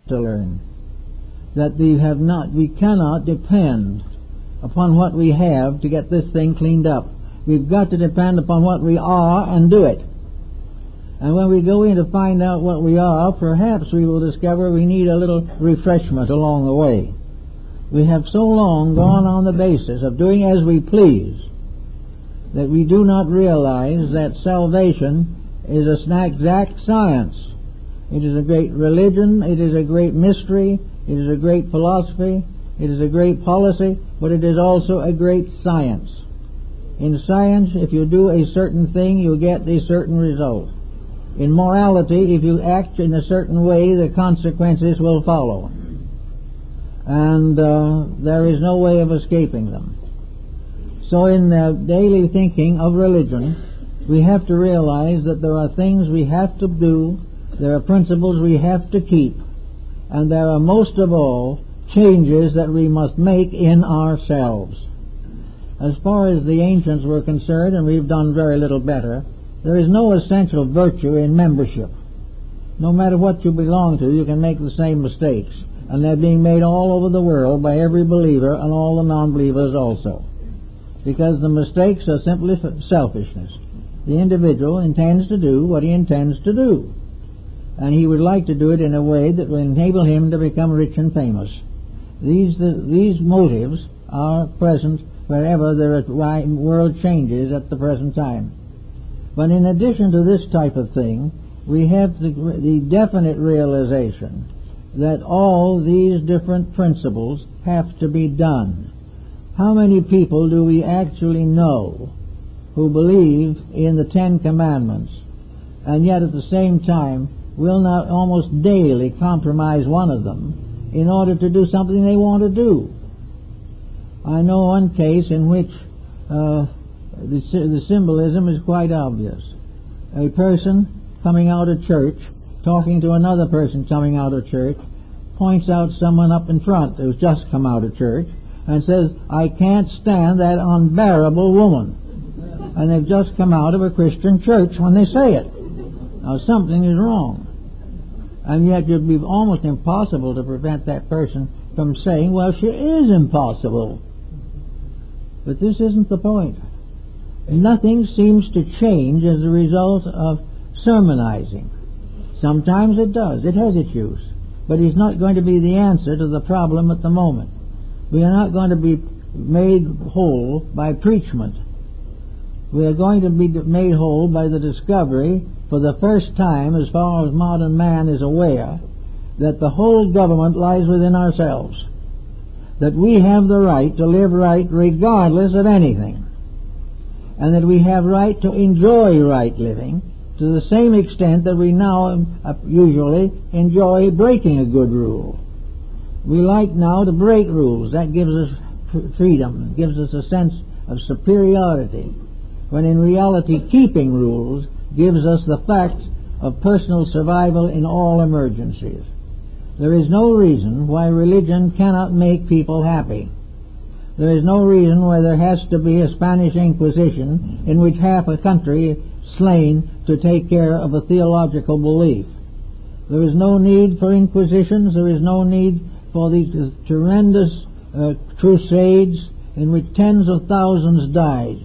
to learn that we cannot depend upon what we have to get this thing cleaned up. We've got to depend upon what we are and do it. And when we go in to find out what we are, perhaps we will discover we need a little refreshment along the way. We have so long gone on the basis of doing as we please that we do not realize that salvation is an exact science. It is a great religion, it is a great mystery, it is a great philosophy, it is a great policy, but it is also a great science. In science, if you do a certain thing, you get a certain result. In morality, if you act in a certain way, the consequences will follow. And there is no way of escaping them. So in the daily thinking of religion, we have to realize that there are things we have to do, there are principles we have to keep, and there are most of all changes that we must make in ourselves. As far as the ancients were concerned, and we've done very little better, there is no essential virtue in membership. No matter what you belong to, you can make the same mistakes, and they're being made all over the world by every believer and all the non-believers also. Because the mistakes are simply selfishness. The individual intends to do what he intends to do, and he would like to do it in a way that will enable him to become rich and famous. These motives are present wherever the world changes at the present time. But in addition to this type of thing, we have the definite realization that all these different principles have to be done. How many people do we actually know who believe in the Ten Commandments and yet at the same time will not almost daily compromise one of them in order to do something they want to do? I know one case in which the symbolism is quite obvious. A person coming out of church, talking to another person coming out of church, points out someone up in front who's just come out of church and says, "I can't stand that unbearable woman." And they've just come out of a Christian church when they say it. Now something is wrong. And yet it would be almost impossible to prevent that person from saying, "Well, she is impossible." But this isn't the point. Nothing seems to change as a result of sermonizing. Sometimes it does. It has its use. But it's not going to be the answer to the problem at the moment. We are not going to be made whole by preachment. We are going to be made whole by the discovery, for the first time as far as modern man is aware, that the whole government lies within ourselves. That we have the right to live right regardless of anything. And that we have right to enjoy right living to the same extent that we now usually enjoy breaking a good rule. We like now to break rules. That gives us freedom, gives us a sense of superiority, when in reality keeping rules gives us the fact of personal survival in all emergencies. There is no reason why religion cannot make people happy. There is no reason why there has to be a Spanish Inquisition in which half a country is slain to take care of a theological belief. There is no need for inquisitions. There is no need for these tremendous crusades in which tens of thousands died.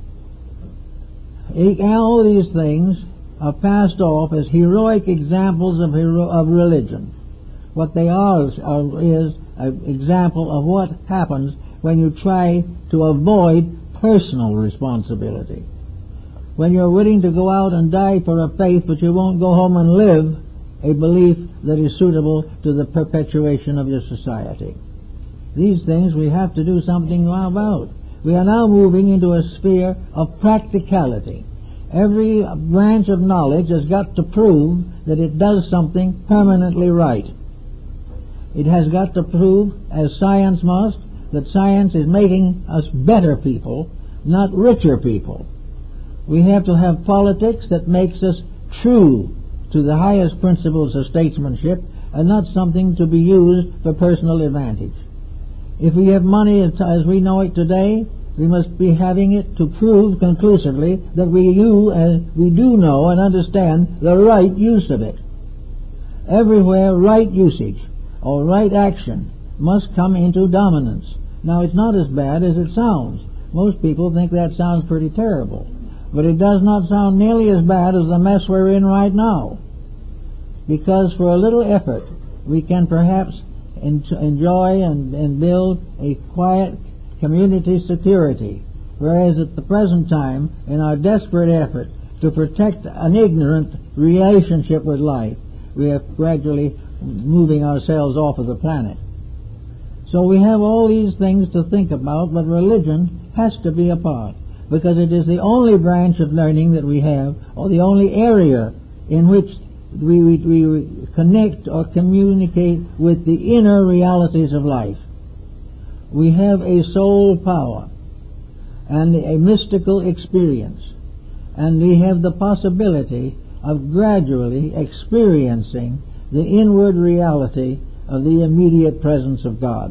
All these things are passed off as heroic examples of religion. What they are is an example of what happens when you try to avoid personal responsibility. When you're willing to go out and die for a faith, but you won't go home and live a belief that is suitable to the perpetuation of your society. These things we have to do something about. We are now moving into a sphere of practicality. Every branch of knowledge has got to prove that it does something permanently right. It has got to prove, as science must, that science is making us better people, not richer people. We have to have politics that makes us true to the highest principles of statesmanship and not something to be used for personal advantage. If we have money as we know it today, we must be having it to prove conclusively that we do know and understand the right use of it. Everywhere right usage or right action must come into dominance. Now, it's not as bad as it sounds. Most people think that sounds pretty terrible. But it does not sound nearly as bad as the mess we're in right now. Because for a little effort, we can perhaps enjoy and build a quiet community security. Whereas at the present time, in our desperate effort to protect an ignorant relationship with life, we are gradually moving ourselves off of the planet. So we have all these things to think about, but religion has to be a part, because it is the only branch of learning that we have, or the only area in which we connect or communicate with the inner realities of life. We have a soul power and a mystical experience, and we have the possibility of gradually experiencing the inward reality of the immediate presence of God.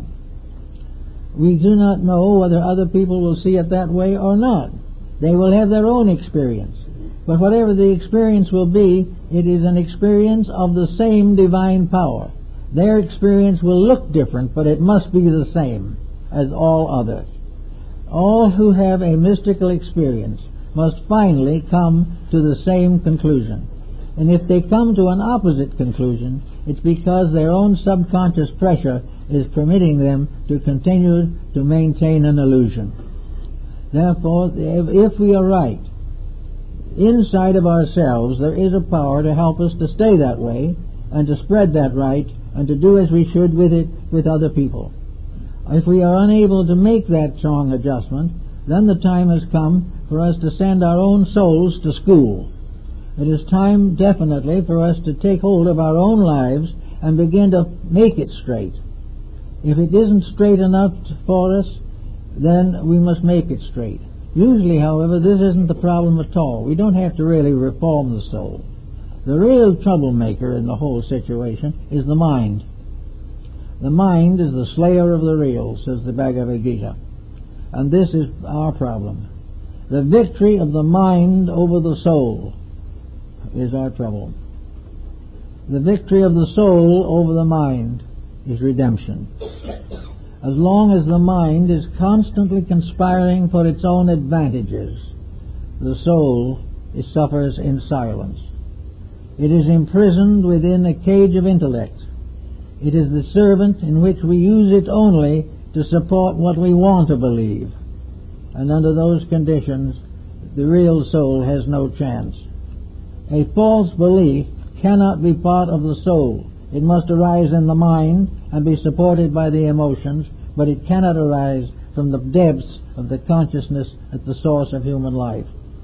We do not know whether other people will see it that way or not. They will have their own experience. But whatever the experience will be, it is an experience of the same divine power. Their experience will look different, but it must be the same as all others. All who have a mystical experience must finally come to the same conclusion. And if they come to an opposite conclusion, it's because their own subconscious pressure is permitting them to continue to maintain an illusion. Therefore, if we are right, inside of ourselves there is a power to help us to stay that way and to spread that right and to do as we should with it with other people. If we are unable to make that strong adjustment, then the time has come for us to send our own souls to school. It is time definitely for us to take hold of our own lives and begin to make it straight. If it isn't straight enough for us, then we must make it straight. Usually, however, this isn't the problem at all. We don't have to really reform the soul. The real troublemaker in the whole situation is the mind. The mind is the slayer of the real, says the Bhagavad Gita. And this is our problem. The victory of the mind over the soul is our trouble. The victory of the soul over the mind is redemption. As long as the mind is constantly conspiring for its own advantages, the soul suffers in silence. It is imprisoned within a cage of intellect. It is the servant in which we use it only to support what we want to believe. And under those conditions, the real soul has no chance. A false belief cannot be part of the soul. It must arise in the mind and be supported by the emotions, but it cannot arise from the depths of the consciousness at the source of human life.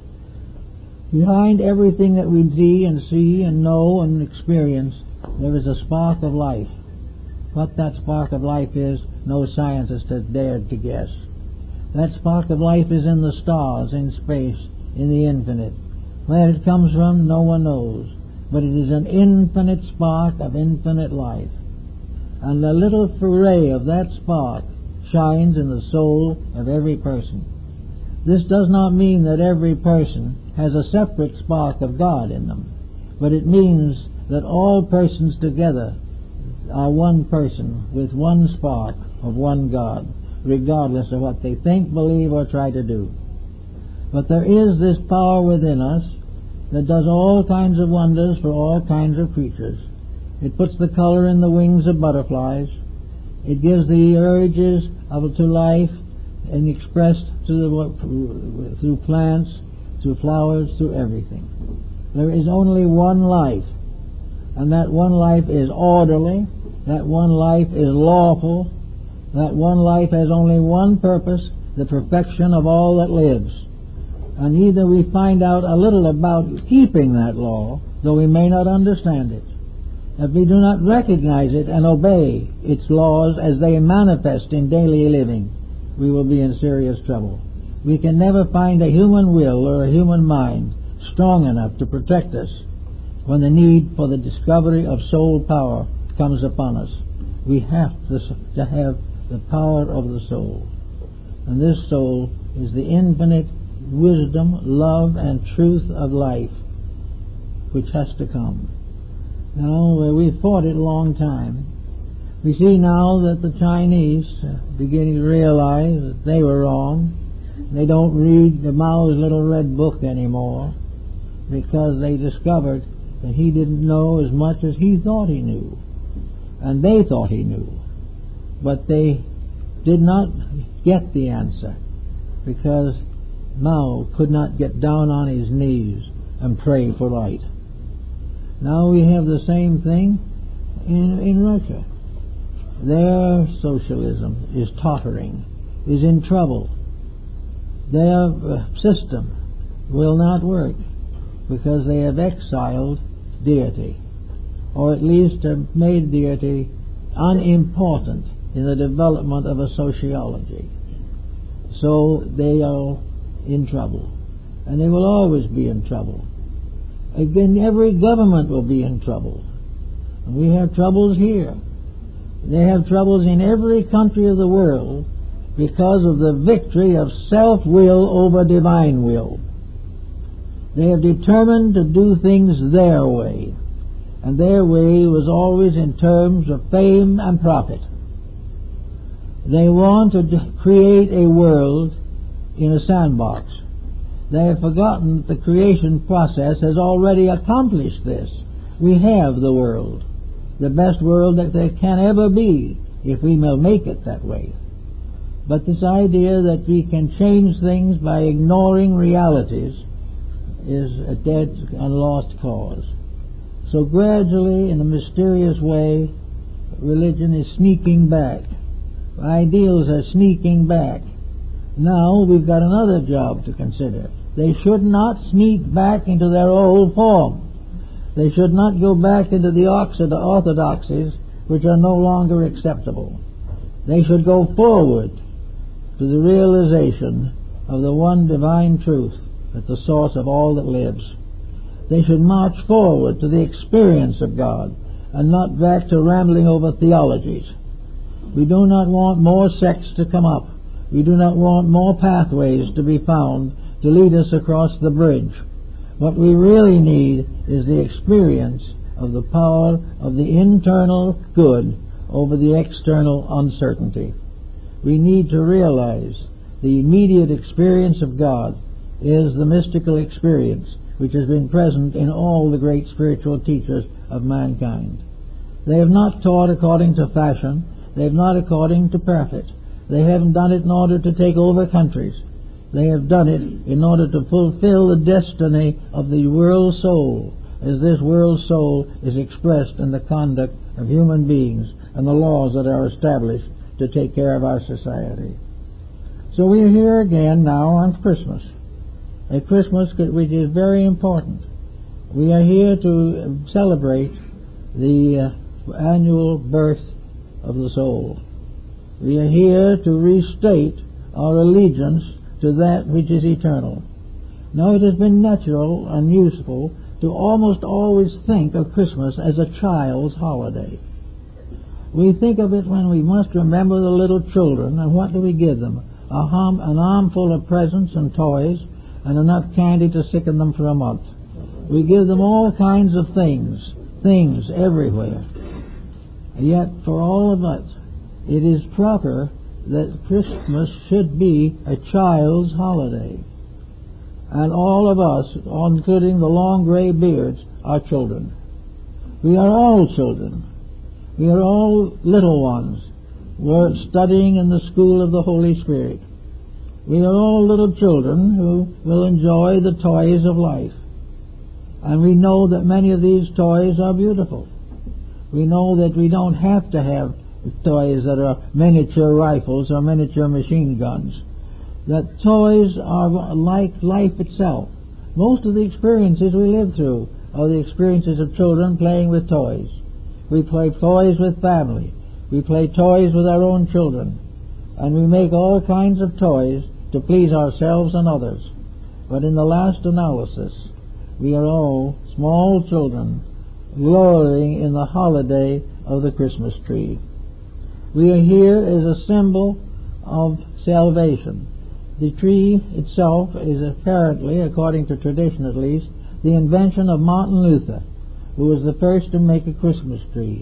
Behind everything that we see and know and experience, there is a spark of life. What that spark of life is, no scientist has dared to guess. That spark of life is in the stars, in space, in the infinite. Where it comes from, no one knows. But it is an infinite spark of infinite life. And the little ray of that spark shines in the soul of every person. This does not mean that every person has a separate spark of God in them, but it means that all persons together are one person with one spark of one God, regardless of what they think, believe, or try to do. But there is this power within us that does all kinds of wonders for all kinds of creatures. It puts the color in the wings of butterflies. It gives the urges to life and expressed through plants, through flowers, through everything. There is only one life, and that one life is orderly, that one life is lawful, that one life has only one purpose, the perfection of all that lives. And either we find out a little about keeping that law, though we may not understand it. If we do not recognize it and obey its laws as they manifest in daily living, we will be in serious trouble. We can never find a human will or a human mind strong enough to protect us when the need for the discovery of soul power comes upon us. We have to have the power of the soul. And this soul is the infinite wisdom, love, and truth of life which has to come. Now, we've fought it a long time. We see now that the Chinese are beginning to realize that they were wrong. They don't read the Mao's little red book anymore because they discovered that he didn't know as much as he thought he knew. And they thought he knew. But they did not get the answer because Mao could not get down on his knees and pray for light. Now we have the same thing in Russia. Their socialism is tottering, is in trouble. Their system will not work because they have exiled deity, or at least have made deity unimportant in the development of a sociology. So they are in trouble, and they will always be in trouble. Again, every government will be in trouble. And we have troubles here. They have troubles in every country of the world because of the victory of self-will over divine will. They have determined to do things their way, and their way was always in terms of fame and profit. They want to create a world in a sandbox. They have forgotten that the creation process has already accomplished this. We have the world, the best world that there can ever be, if we will make it that way. But this idea that we can change things by ignoring realities is a dead and lost cause. So gradually, in a mysterious way, religion is sneaking back. Ideals are sneaking back. Now we've got another job to consider. They should not sneak back into their old form. They should not go back into the orthodoxies which are no longer acceptable. They should go forward to the realization of the one divine truth at the source of all that lives. They should march forward to the experience of God and not back to rambling over theologies. We do not want more sects to come up. We do not want more pathways to be found to lead us across the bridge. What we really need is the experience of the power of the internal good over the external uncertainty. We need to realize the immediate experience of God is the mystical experience which has been present in all the great spiritual teachers of mankind. They have not taught according to fashion. They have not according to profit. They haven't done it in order to take over countries. They have done it in order to fulfill the destiny of the world soul, as this world soul is expressed in the conduct of human beings and the laws that are established to take care of our society. So we are here again now on Christmas, a Christmas which is very important. We are here to celebrate the annual birth of the soul. We are here to restate our allegiance to that which is eternal. Now, it has been natural and useful to almost always think of Christmas as a child's holiday. We think of it when we must remember the little children, and what do we give them? An armful of presents and toys and enough candy to sicken them for a month. We give them all kinds of things everywhere. Yet, for all of us, it is proper that Christmas should be a child's holiday. And all of us, including the long gray beards, are children. We are all children. We are all little ones. We're studying in the school of the Holy Spirit. We are all little children who will enjoy the toys of life. And we know that many of these toys are beautiful. We know that we don't have to have toys that are miniature rifles or miniature machine guns. That toys are like life itself. Most of the experiences we live through are the experiences of children playing with toys. We play toys with family. We play toys with our own children. And we make all kinds of toys to please ourselves and others. But in the last analysis, we are all small children glorying in the holiday of the Christmas tree. We are here as a symbol of salvation. The tree itself is apparently, according to tradition at least, the invention of Martin Luther, who was the first to make a Christmas tree.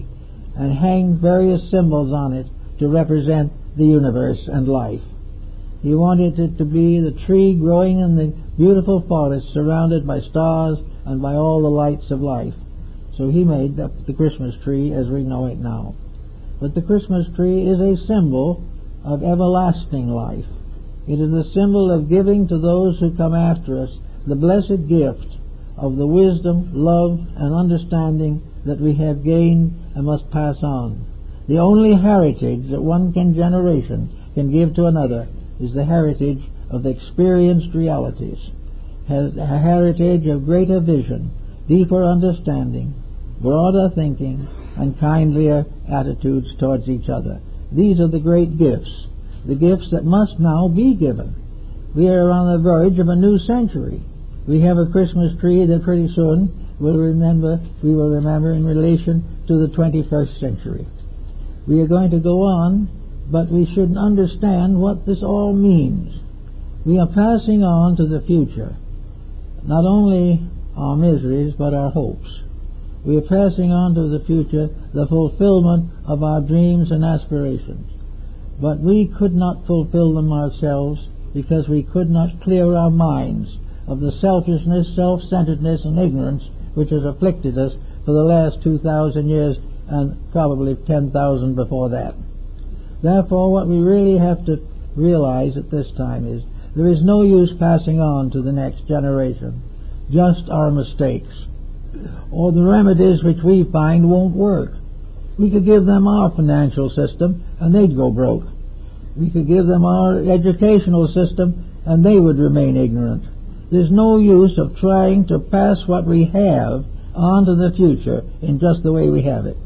and hang various symbols on it to represent the universe and life. He wanted it to be the tree growing in the beautiful forest surrounded by stars and by all the lights of life. So he made the Christmas tree as we know it now. But the Christmas tree is a symbol of everlasting life. It is a symbol of giving to those who come after us the blessed gift of the wisdom, love, and understanding that we have gained and must pass on. The only heritage that one generation can give to another is the heritage of experienced realities, has a heritage of greater vision, deeper understanding, broader thinking, and kindlier attitudes towards each other. These are the great gifts, the gifts that must now be given. We are on the verge of a new century. We have a Christmas tree that pretty soon we will remember in relation to the 21st century. We are going to go on, but we should understand what this all means. We are passing on to the future not only our miseries but our hopes. We are passing on to the future the fulfillment of our dreams and aspirations. But we could not fulfill them ourselves because we could not clear our minds of the selfishness, self-centeredness, and ignorance which has afflicted us for the last 2,000 years and probably 10,000 before that. Therefore, what we really have to realize at this time is there is no use passing on to the next generation just our mistakes, or the remedies which we find won't work. We could give them our financial system and they'd go broke. We could give them our educational system and they would remain ignorant. There's no use of trying to pass what we have on to the future in just the way we have it.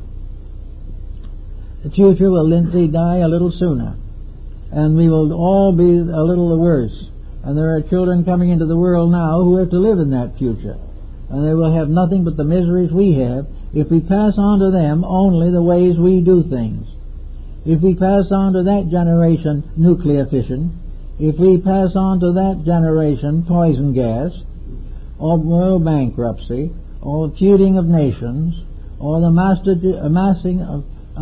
The future will literally die a little sooner, and we will all be a little worse. And there are children coming into the world now who have to live in that future, and they will have nothing but the miseries we have if we pass on to them only the ways we do things. If we pass on to that generation nuclear fission, if we pass on to that generation poison gas, or world bankruptcy, or the feuding of nations, or the amassing of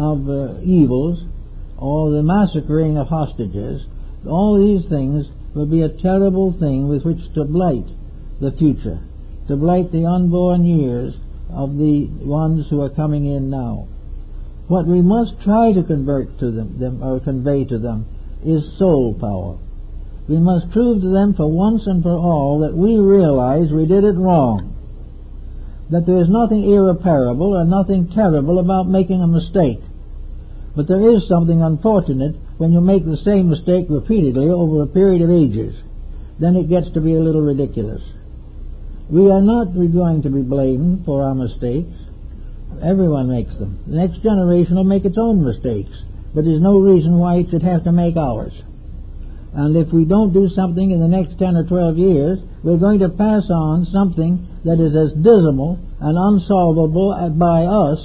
evils, or the massacring of hostages, all these things will be a terrible thing with which to blight the future, to blight the unborn years of the ones who are coming in now. What we must try to convert to them or convey to them is soul power. We must prove to them for once and for all that we realize we did it wrong, that there is nothing irreparable or nothing terrible about making a mistake. But there is something unfortunate when you make the same mistake repeatedly over a period of ages. Then it gets to be a little ridiculous. We are not going to be blamed for our mistakes. Everyone makes them. The next generation will make its own mistakes, but there's no reason why it should have to make ours. And if we don't do something in the next 10 or 12 years, we're going to pass on something that is as dismal and unsolvable by us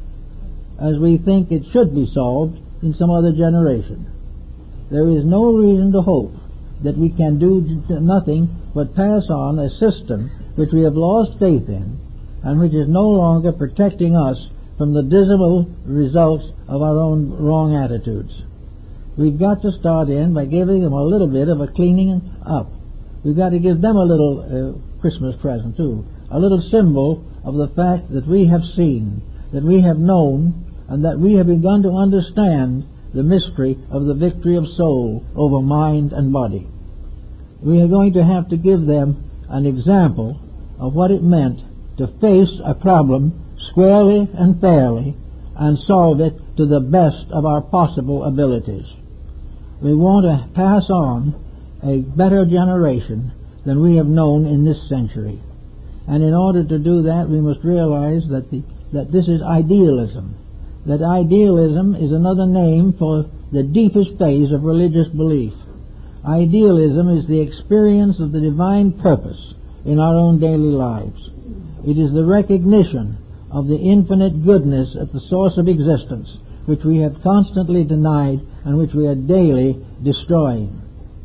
as we think it should be solved in some other generation. There is no reason to hope that we can do nothing but pass on a system which we have lost faith in and which is no longer protecting us from the dismal results of our own wrong attitudes. We've got to start in by giving them a little bit of a cleaning up. We've got to give them a little Christmas present too, a little symbol of the fact that we have seen, that we have known, and that we have begun to understand the mystery of the victory of soul over mind and body. We are going to have to give them an example of what it meant to face a problem squarely and fairly and solve it to the best of our possible abilities. We want to pass on a better generation than we have known in this century. And in order to do that, we must realize that this is idealism. That idealism is another name for the deepest phase of religious belief. Idealism is the experience of the divine purpose in our own daily lives. It is the recognition of the infinite goodness at the source of existence, which we have constantly denied and which we are daily destroying.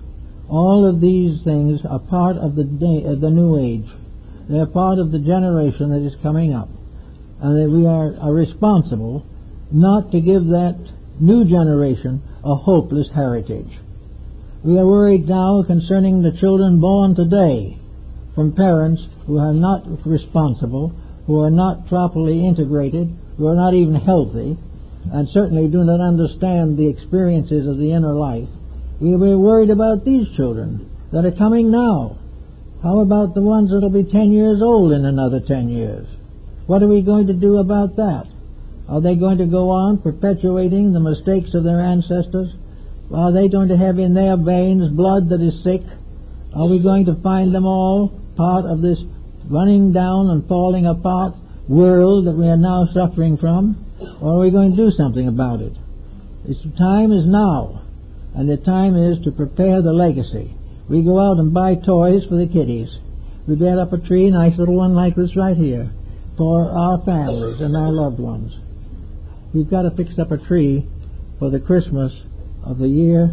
All of these things are part of the new age. They are part of the generation that is coming up, and that we are responsible not to give that new generation a hopeless heritage. We are worried now concerning the children born today from parents who are not responsible, who are not properly integrated, who are not even healthy, and certainly do not understand the experiences of the inner life. We are worried about these children that are coming now. How about the ones that will be 10 years old in another 10 years? What are we going to do about that? Are they going to go on perpetuating the mistakes of their ancestors? Are they going to have in their veins blood that is sick? Are we going to find them all part of this running down and falling apart world that we are now suffering from? Or are we going to do something about it? The time is now, and the time is to prepare the legacy. We go out and buy toys for the kiddies. We build up a tree, a nice little one like this right here, for our families and our loved ones. We've got to fix up a tree for the Christmas of the year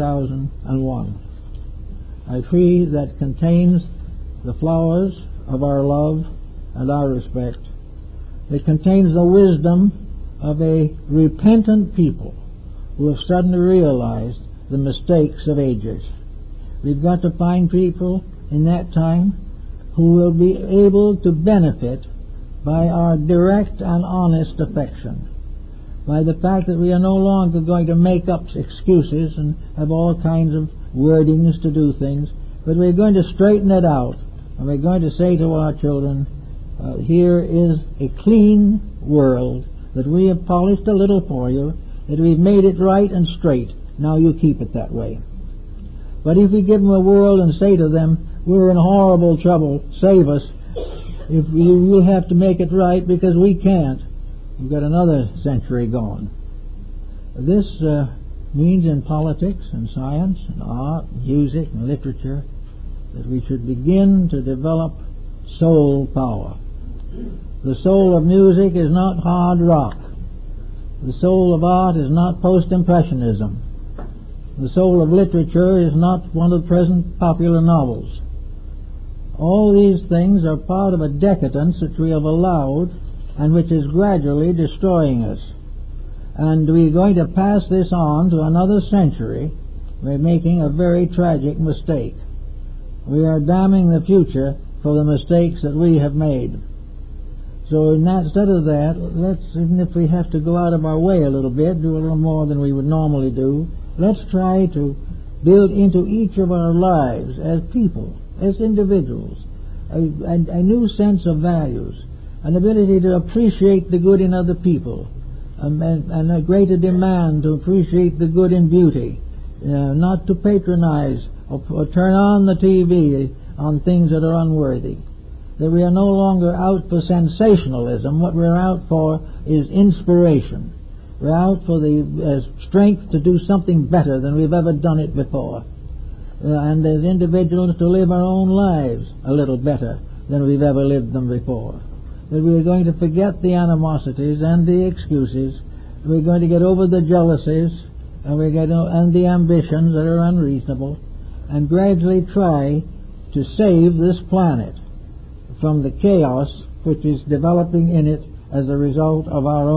2001. A tree that contains the flowers of our love and our respect. It contains the wisdom of a repentant people who have suddenly realized the mistakes of ages. We've got to find people in that time who will be able to benefit by our direct and honest affection, by the fact that we are no longer going to make up excuses and have all kinds of wordings to do things, but we're going to straighten it out, and we're going to say to our children, here is a clean world that we have polished a little for you, that we've made it right and straight. Now you keep it that way. But if we give them a world and say to them, we're in horrible trouble, save us, if you'll have to make it right because we can't, we've got another century gone. This means in politics and science and art, music and literature that we should begin to develop soul power. The soul of music is not hard rock. The soul of art is not post-impressionism. The soul of literature is not one of the present popular novels. All these things are part of a decadence that we have allowed and which is gradually destroying us. And we're going to pass this on to another century. We're making a very tragic mistake. We are damning the future for the mistakes that we have made. So instead of that, let's, even if we have to go out of our way a little bit, do a little more than we would normally do, let's try to build into each of our lives as people, as individuals, a new sense of values, an ability to appreciate the good in other people, and a greater demand to appreciate the good in beauty, not to patronize or turn on the TV on things that are unworthy. That we are no longer out for sensationalism. What we're out for is inspiration. We're out for the strength to do something better than we've ever done it before. And as individuals to live our own lives a little better than we've ever lived them before. That we're going to forget the animosities and the excuses. We're going to get over the jealousies and the ambitions that are unreasonable, and gradually try to save this planet from the chaos which is developing in it as a result of our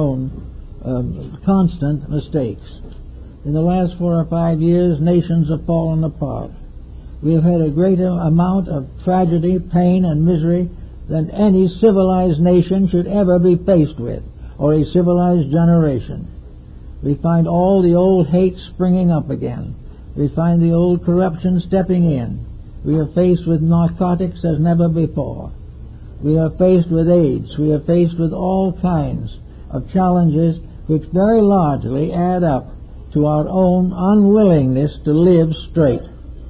own constant mistakes. In the last 4 or 5 years, nations have fallen apart. We have had a greater amount of tragedy, pain, and misery than any civilized nation should ever be faced with, or a civilized generation. We find all the old hate springing up again. We find the old corruption stepping in. We are faced with narcotics as never before. We are faced with AIDS. We are faced with all kinds of challenges which very largely add up to our own unwillingness to live straight,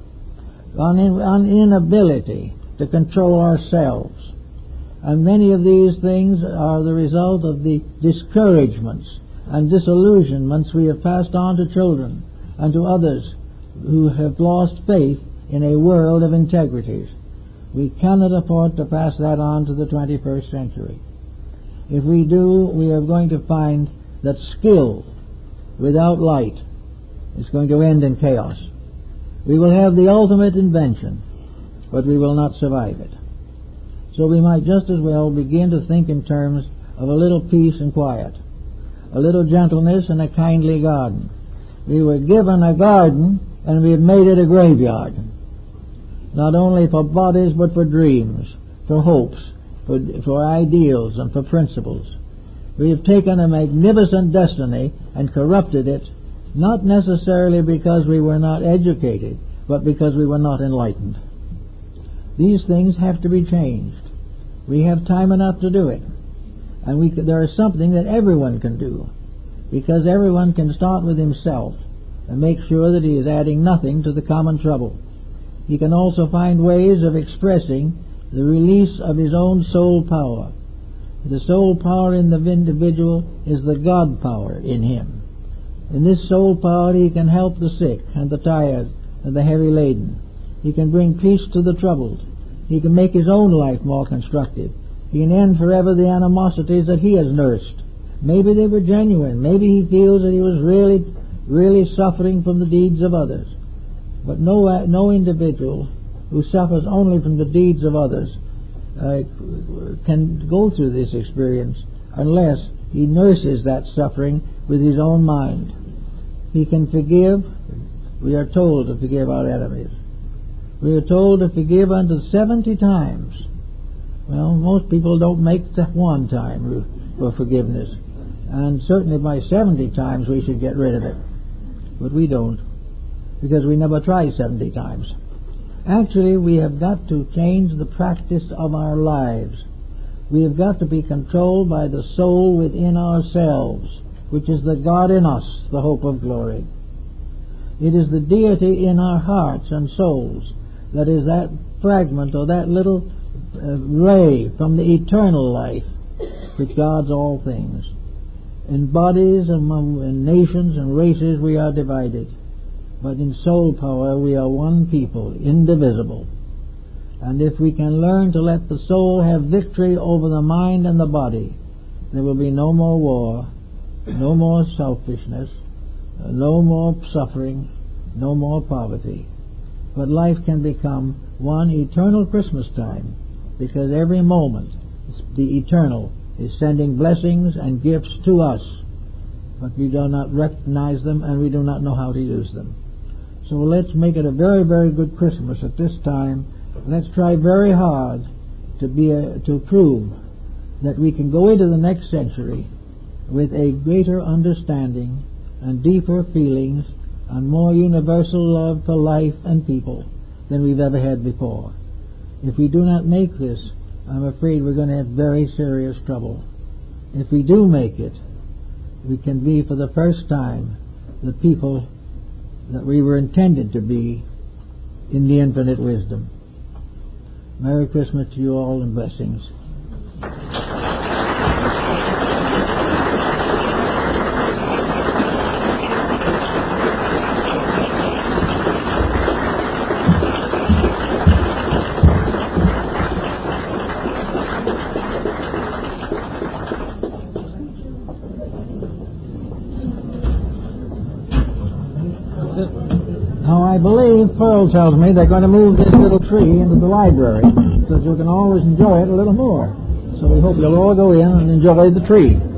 an inability to control ourselves. And many of these things are the result of the discouragements and disillusionments we have passed on to children and to others who have lost faith in a world of integrities. We cannot afford to pass that on to the 21st century. If we do, we are going to find that skill without light is going to end in chaos. We will have the ultimate invention, but we will not survive it. So we might just as well begin to think in terms of a little peace and quiet, a little gentleness, and a kindly garden. We were given a garden, and we have made it a graveyard. Not only for bodies, but for dreams, for hopes, for ideals, and for principles. We have taken a magnificent destiny and corrupted it, not necessarily because we were not educated, but because we were not enlightened. These things have to be changed. We have time enough to do it. And there is something that everyone can do, because everyone can start with himself and make sure that he is adding nothing to the common trouble. He can also find ways of expressing the release of his own soul power. The soul power in the individual is the God power in him. In this soul power he can help the sick and the tired and the heavy laden. He can bring peace to the troubled. He can make his own life more constructive. He can end forever the animosities that he has nursed. Maybe they were genuine. Maybe he feels that he was really suffering from the deeds of others. But no individual who suffers only from the deeds of others can go through this experience unless he nurses that suffering with his own mind. He can forgive. We are told to forgive our enemies. We are told to forgive unto 70 times. Well, most people don't make one time for forgiveness. And certainly by 70 times we should get rid of it. But we don't, because we never try 70 times. Actually, we have got to change the practice of our lives. We have got to be controlled by the soul within ourselves, which is the God in us, the hope of glory. It is the deity in our hearts and souls that is that fragment or that little ray from the eternal life which guards all things. In bodies and in nations and races we are divided, but in soul power we are one people, indivisible. And if we can learn to let the soul have victory over the mind and the body, there will be no more war, no more selfishness, no more suffering, no more poverty. But life can become one eternal Christmas time, because every moment the eternal is sending blessings and gifts to us, but we do not recognize them and we do not know how to use them. So let's make it a very, very good Christmas at this time. Let's try very hard to prove that we can go into the next century with a greater understanding and deeper feelings and more universal love for life and people than we've ever had before. If we do not make this, I'm afraid we're going to have very serious trouble. If we do make it, we can be for the first time the people that we were intended to be in the infinite wisdom. Merry Christmas to you all and blessings. Now I believe Pearl tells me they're going to move this little tree into the library so that you can always enjoy it a little more. So we hope you'll all go in and enjoy the tree.